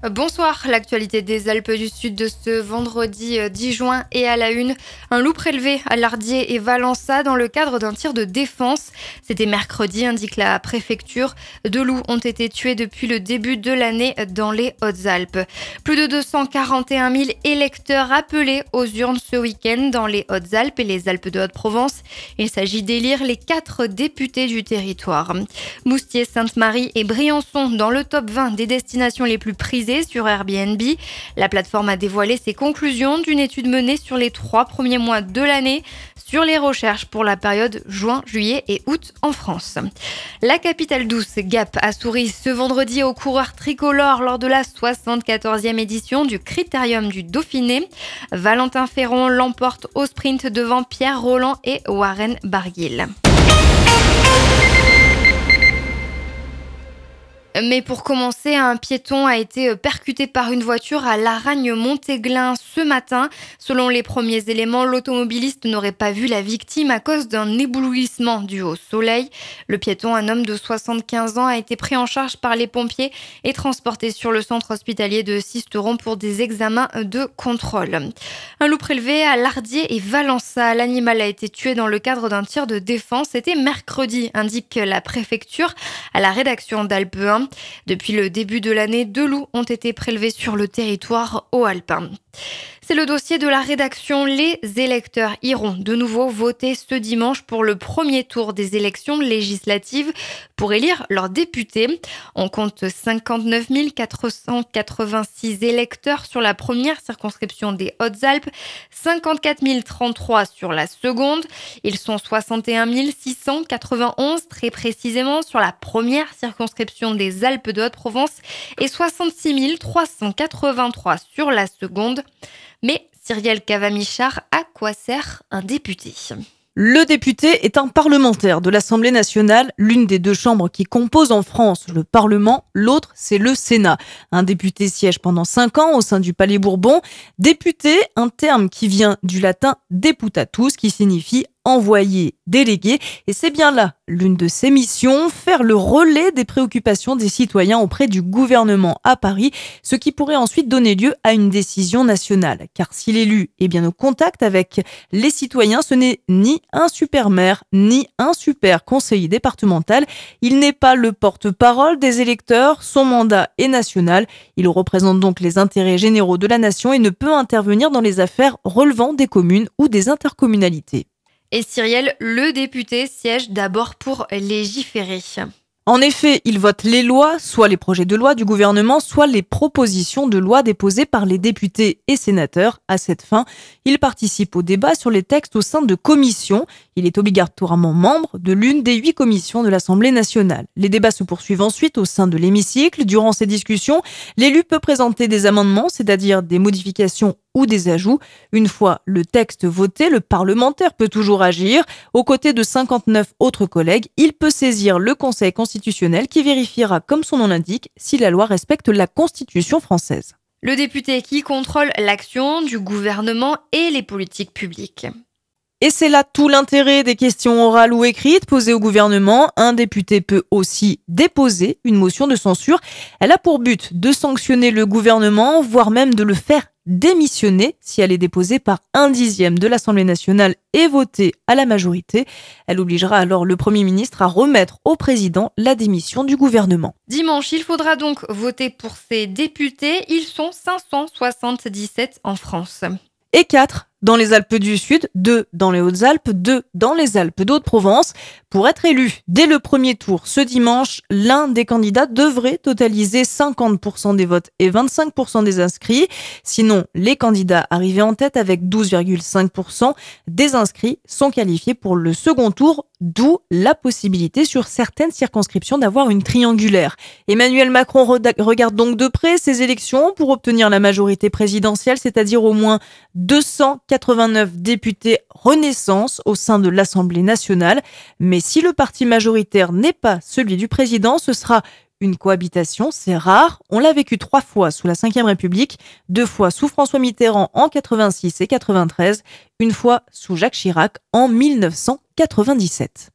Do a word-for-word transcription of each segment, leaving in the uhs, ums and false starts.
Bonsoir, l'actualité des Alpes du Sud de ce vendredi euh, dix juin est à la une. Un loup prélevé à Lardier et Valença dans le cadre d'un tir de défense. C'était mercredi, indique la préfecture. Deux loups ont été tués depuis le début de l'année dans les Hautes-Alpes. Plus de deux cent quarante et un mille électeurs appelés aux urnes ce week-end dans les Hautes-Alpes et les Alpes de Haute-Provence. Il s'agit d'élire les quatre députés du territoire. Moustier, Sainte-Marie et Briançon dans le top vingt des destinations les plus prisées sur Airbnb. La plateforme a dévoilé ses conclusions d'une étude menée sur les trois premiers mois de l'année sur les recherches pour la période juin, juillet et août en France. La capitale douce, Gap, a souri ce vendredi aux coureurs tricolores lors de la soixante-quatorzième édition du Critérium du Dauphiné. Valentin Ferron l'emporte au sprint devant Pierre Roland et Warren Barguil. Mais pour commencer, un piéton a été percuté par une voiture à Laragne-Montéglin ce matin. Selon les premiers éléments, l'automobiliste n'aurait pas vu la victime à cause d'un éblouissement dû au soleil. Le piéton, un homme de soixante-quinze ans, a été pris en charge par les pompiers et transporté sur le centre hospitalier de Sisteron pour des examens de contrôle. Un loup prélevé à Lardier et Valença. L'animal a été tué dans le cadre d'un tir de défense. C'était mercredi, indique la préfecture à la rédaction d'Alpe un. Depuis le début de l'année, deux loups ont été prélevés sur le territoire haut-alpin. C'est le dossier de la rédaction. Les électeurs iront de nouveau voter ce dimanche pour le premier tour des élections législatives pour élire leurs députés. On compte cinquante-neuf mille quatre cent quatre-vingt-six électeurs sur la première circonscription des Hautes-Alpes, cinquante-quatre mille trente-trois sur la seconde. Ils sont soixante et un mille six cent quatre-vingt-onze très précisément sur la première circonscription des Alpes de Haute-Provence et soixante-six mille trois cent quatre-vingt-trois sur la seconde. Mais Cyrielle Cavamichard, à quoi sert un député ? Le député est un parlementaire de l'Assemblée nationale, l'une des deux chambres qui composent en France le Parlement, l'autre c'est le Sénat. Un député siège pendant cinq ans au sein du Palais Bourbon. Député, un terme qui vient du latin deputatus, qui signifie envoyé, délégué, et c'est bien là l'une de ses missions, faire le relais des préoccupations des citoyens auprès du gouvernement à Paris, ce qui pourrait ensuite donner lieu à une décision nationale. Car si l'élu est bien au contact avec les citoyens, ce n'est ni un super maire, ni un super conseiller départemental. Il n'est pas le porte-parole des électeurs, son mandat est national. Il représente donc les intérêts généraux de la nation et ne peut intervenir dans les affaires relevant des communes ou des intercommunalités. Et Cyrielle, le député siège d'abord pour légiférer. En effet, il vote les lois, soit les projets de loi du gouvernement, soit les propositions de loi déposées par les députés et sénateurs. À cette fin, il participe au débat sur les textes au sein de commissions. Il est obligatoirement membre de l'une des huit commissions de l'Assemblée nationale. Les débats se poursuivent ensuite au sein de l'hémicycle. Durant ces discussions, l'élu peut présenter des amendements, c'est-à-dire des modifications ou des ajouts. Une fois le texte voté, le parlementaire peut toujours agir. Aux côtés de cinquante-neuf autres collègues, il peut saisir le Conseil constitutionnel qui vérifiera, comme son nom l'indique, si la loi respecte la Constitution française. Le député qui contrôle l'action du gouvernement et les politiques publiques. Et c'est là tout l'intérêt des questions orales ou écrites posées au gouvernement. Un député peut aussi déposer une motion de censure. Elle a pour but de sanctionner le gouvernement, voire même de le faire démissionner si elle est déposée par un dixième de l'Assemblée nationale et votée à la majorité. Elle obligera alors le Premier ministre à remettre au président la démission du gouvernement. Dimanche, il faudra donc voter pour ces députés. Ils sont cinq cent soixante-dix-sept en France. Et quatre dans les Alpes du Sud, deux dans les Hautes-Alpes, deux dans les Alpes d'Haute-Provence. Pour être élu dès le premier tour ce dimanche, l'un des candidats devrait totaliser cinquante pour cent des votes et vingt-cinq pour cent des inscrits. Sinon, les candidats arrivés en tête avec douze virgule cinq pour cent des inscrits sont qualifiés pour le second tour, d'où la possibilité sur certaines circonscriptions d'avoir une triangulaire. Emmanuel Macron regarde donc de près ces élections pour obtenir la majorité présidentielle, c'est-à-dire au moins deux cent quatre-vingt-neuf députés Renaissance au sein de l'Assemblée nationale. Mais si le parti majoritaire n'est pas celui du président, ce sera une cohabitation, c'est rare. On l'a vécu trois fois sous la cinquième République, deux fois sous François Mitterrand en quatre-vingt-six et quatre-vingt-treize, une fois sous Jacques Chirac en mille neuf cent quatre-vingt-dix-sept.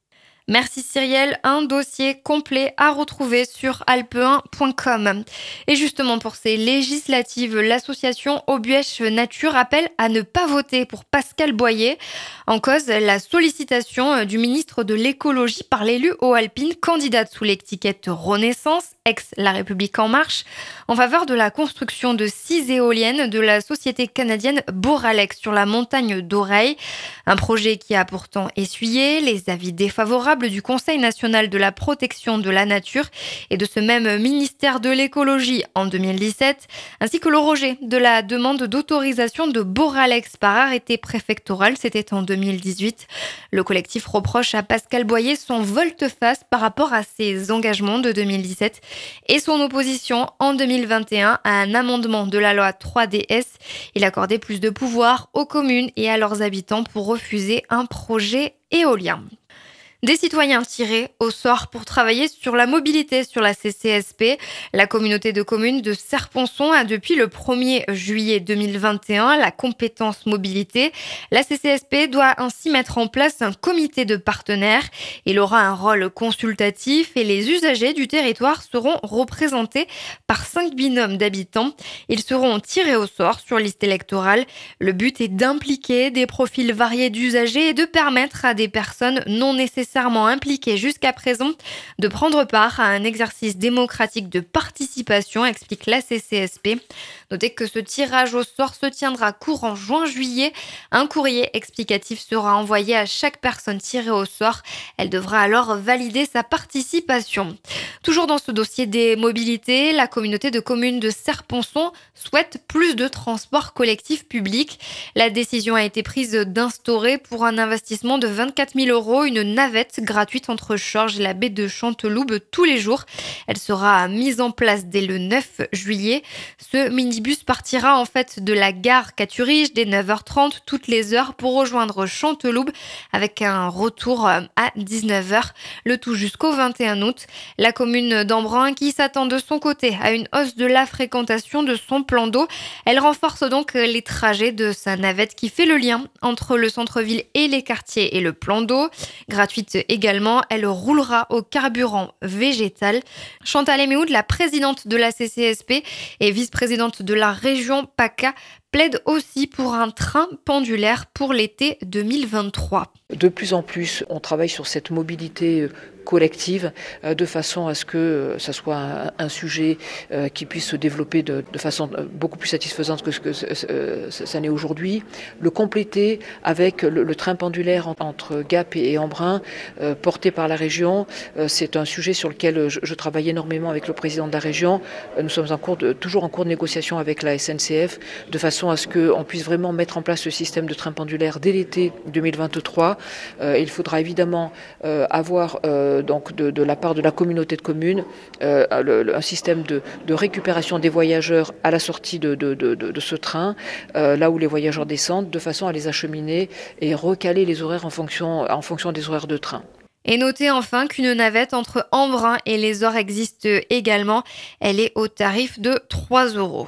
Merci Cyrielle, un dossier complet à retrouver sur alpe un point com. Et justement pour ces législatives, l'association Aubuèche Nature appelle à ne pas voter pour Pascal Boyer. En cause, la sollicitation du ministre de l'écologie par l'élu haut-alpine, candidate sous l'étiquette Renaissance, ex-La République En Marche, en faveur de la construction de six éoliennes de la société canadienne Boralex sur la montagne d'Oreille. Un projet qui a pourtant essuyé les avis défavorables du Conseil national de la protection de la nature et de ce même ministère de l'écologie en deux mille dix-sept, ainsi que le rejet de la demande d'autorisation de Boralex par arrêté préfectoral, c'était en deux mille dix-huit. Le collectif reproche à Pascal Boyer son volte-face par rapport à ses engagements de deux mille dix-sept et son opposition en deux mille vingt et un à un amendement de la loi trois D S. Il accordait plus de pouvoir aux communes et à leurs habitants pour refuser un projet éolien. Des citoyens tirés au sort pour travailler sur la mobilité sur la C C S P. La communauté de communes de Serponçon a depuis le premier juillet deux mille vingt et un la compétence mobilité. La C C S P doit ainsi mettre en place un comité de partenaires. Il aura un rôle consultatif et les usagers du territoire seront représentés par cinq binômes d'habitants. Ils seront tirés au sort sur liste électorale. Le but est d'impliquer des profils variés d'usagers et de permettre à des personnes non nécessaires nécessairement impliqués jusqu'à présent de prendre part à un exercice démocratique de participation, explique la C C S P. Notez que ce tirage au sort se tiendra courant juin-juillet. Un courrier explicatif sera envoyé à chaque personne tirée au sort. Elle devra alors valider sa participation. Toujours dans ce dossier des mobilités, la communauté de communes de Serponçon souhaite plus de transports collectifs publics. La décision a été prise d'instaurer pour un investissement de vingt-quatre mille euros une navette gratuite entre Chorges et la baie de Chanteloube tous les jours. Elle sera mise en place dès le neuf juillet. Ce minibus partira en fait de la gare Caturige dès neuf heures trente toutes les heures pour rejoindre Chanteloube avec un retour à dix-neuf heures, le tout jusqu'au vingt et un août. La commune d'Embrun qui s'attend de son côté à une hausse de la fréquentation de son plan d'eau. Elle renforce donc les trajets de sa navette qui fait le lien entre le centre-ville et les quartiers et le plan d'eau. Gratuite également, elle roulera au carburant végétal. Chantal Eméoud, la présidente de la C C S P et vice-présidente de la région PACA, plaide aussi pour un train pendulaire pour l'été deux mille vingt-trois. De plus en plus, on travaille sur cette mobilité collective de façon à ce que ça soit un, un sujet qui puisse se développer de, de façon beaucoup plus satisfaisante que ce que ça n'est aujourd'hui. Le compléter avec le, le train pendulaire entre Gap et Embrun, euh, porté par la région. Euh, c'est un sujet sur lequel je, je travaille énormément avec le président de la région. Nous sommes en cours de, toujours en cours de négociation avec la S N C F de façon à ce qu'on puisse vraiment mettre en place ce système de train pendulaire dès l'été deux mille vingt-trois. Euh, il faudra évidemment euh, avoir euh, donc de, de la part de la communauté de communes euh, le, le, un système de, de récupération des voyageurs à la sortie de, de, de, de, de ce train, euh, là où les voyageurs descendent, de façon à les acheminer et recaler les horaires en fonction, en fonction des horaires de train. Et notez enfin qu'une navette entre Embrun et les Ors existe également. Elle est au tarif de trois euros.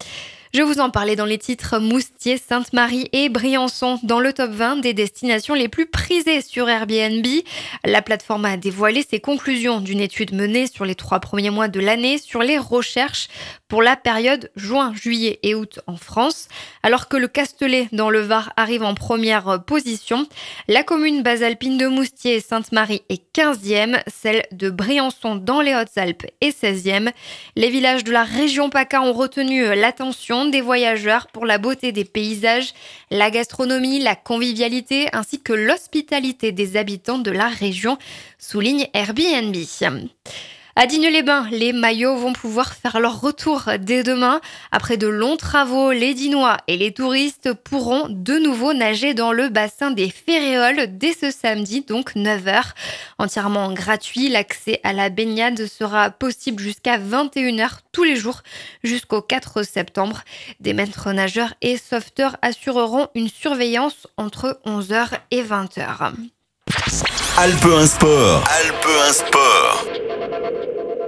Je vous en parlais dans les titres. Moustiers, Sainte-Marie et Briançon dans le top vingt des destinations les plus prisées sur Airbnb. La plateforme a dévoilé ses conclusions d'une étude menée sur les trois premiers mois de l'année sur les recherches pour la période juin, juillet et août en France. Alors que le Castellet dans le Var arrive en première position, la commune basalpine de Moustiers et Sainte-Marie est quinzième, celle de Briançon dans les Hautes-Alpes est seizième. Les villages de la région PACA ont retenu l'attention des voyageurs pour la beauté des paysages, la gastronomie, la convivialité ainsi que l'hospitalité des habitants de la région, souligne Airbnb. À Digne-les-Bains, les maillots vont pouvoir faire leur retour dès demain. Après de longs travaux, les Dinois et les touristes pourront de nouveau nager dans le bassin des Féréoles dès ce samedi, donc neuf heures. Entièrement gratuit, l'accès à la baignade sera possible jusqu'à vingt et une heures tous les jours jusqu'au quatre septembre. Des maîtres nageurs et sauveteurs assureront une surveillance entre onze heures et vingt heures. Alpe un Sport. Alpe un Sport.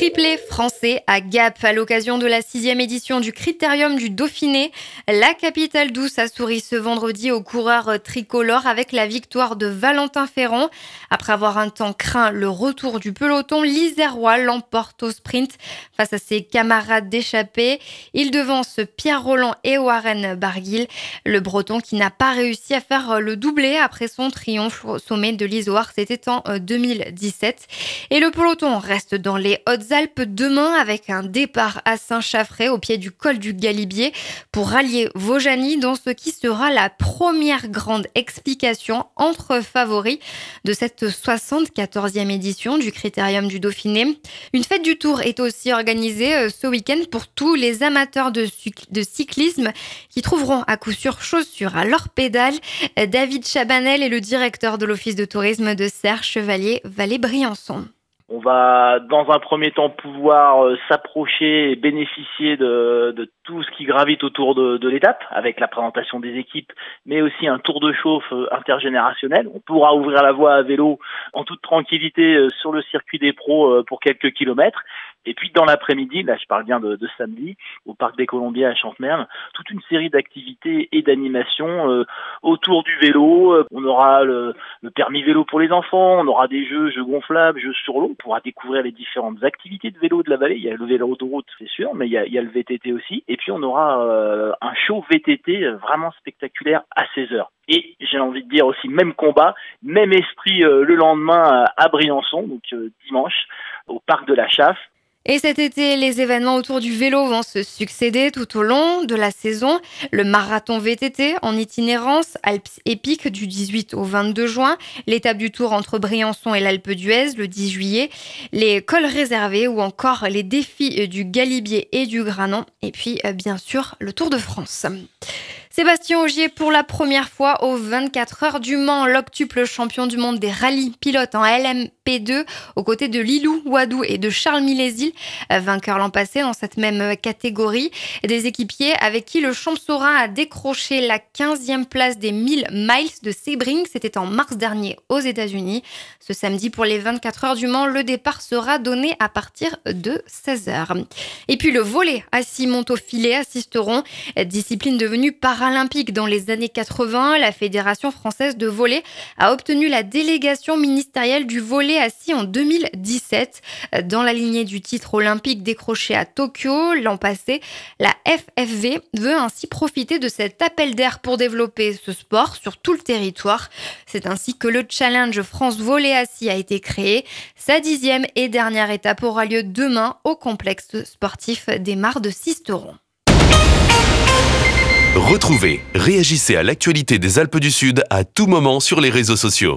Triplé français à Gap à l'occasion de la sixième édition du Critérium du Dauphiné. La capitale douce a souri ce vendredi aux coureurs tricolores avec la victoire de Valentin Ferrand. Après avoir un temps craint le retour du peloton, l'Isérois l'emporte au sprint face à ses camarades d'échappée. Il devance Pierre Rolland et Warren Barguil. Le Breton qui n'a pas réussi à faire le doublé après son triomphe au sommet de l'Izoard, c'était en deux mille dix-sept. Et le peloton reste dans les Hautes-Alpes demain avec un départ à Saint-Chaffrey au pied du col du Galibier pour rallier Vaujany dans ce qui sera la première grande explication entre favoris de cette soixante-quatorzième édition du Critérium du Dauphiné. Une fête du Tour est aussi organisée ce week-end pour tous les amateurs de, de cyclisme qui trouveront à coup sûr chaussures à leurs pédales. David Chabanel est le directeur de l'Office de tourisme de Serre Chevalier Vallée-Briançon. On va dans un premier temps pouvoir euh, s'approcher et bénéficier de, de tout ce qui gravite autour de, de l'étape, avec la présentation des équipes, mais aussi un tour de chauffe euh, intergénérationnel. On pourra ouvrir la voie à vélo en toute tranquillité euh, sur le circuit des pros euh, pour quelques kilomètres. Et puis dans l'après-midi, là je parle bien de, de samedi, au Parc des Colombiers à Chantemerle, toute une série d'activités et d'animations euh, autour du vélo. Euh, on aura le, le permis vélo pour les enfants, on aura des jeux, jeux gonflables, jeux sur l'eau. On pourra découvrir les différentes activités de vélo de la vallée. Il y a le vélo de route, c'est sûr, mais il y a, il y a le V T T aussi. Et puis on aura euh, un show V T T vraiment spectaculaire à seize heures. Et j'ai envie de dire aussi même combat, même esprit euh, le lendemain à Briançon, donc euh, dimanche, au Parc de la Chaffe. Et cet été, les événements autour du vélo vont se succéder tout au long de la saison. Le marathon V T T en itinérance, Alpes épiques du dix-huit au vingt-deux juin, l'étape du Tour entre Briançon et l'Alpe d'Huez le dix juillet, les cols réservés ou encore les défis du Galibier et du Granon. Et puis, bien sûr, le Tour de France. Sébastien Ogier pour la première fois aux vingt-quatre heures du Mans, l'octuple champion du monde des rallyes pilote en L M P deux aux côtés de Lilou Wadou et de Charles Milésil, vainqueur l'an passé dans cette même catégorie. Des équipiers avec qui le Champsaurain a décroché la quinzième place des mille miles de Sebring. C'était en mars dernier aux États-Unis. Ce samedi pour les vingt-quatre heures du Mans, le départ sera donné à partir de seize heures. Et puis le volley assis monte au filet assisteront, discipline devenue paralympique dans les années quatre-vingts. La Fédération française de volley a obtenu la délégation ministérielle du volley assis en deux mille dix-sept. Dans la lignée du titre olympique décroché à Tokyo l'an passé, la F F V veut ainsi profiter de cet appel d'air pour développer ce sport sur tout le territoire. C'est ainsi que le Challenge France Volley Assis a été créé. Sa dixième et dernière étape aura lieu demain au complexe sportif des Mares de Sisteron. Retrouvez, réagissez à l'actualité des Alpes du Sud à tout moment sur les réseaux sociaux.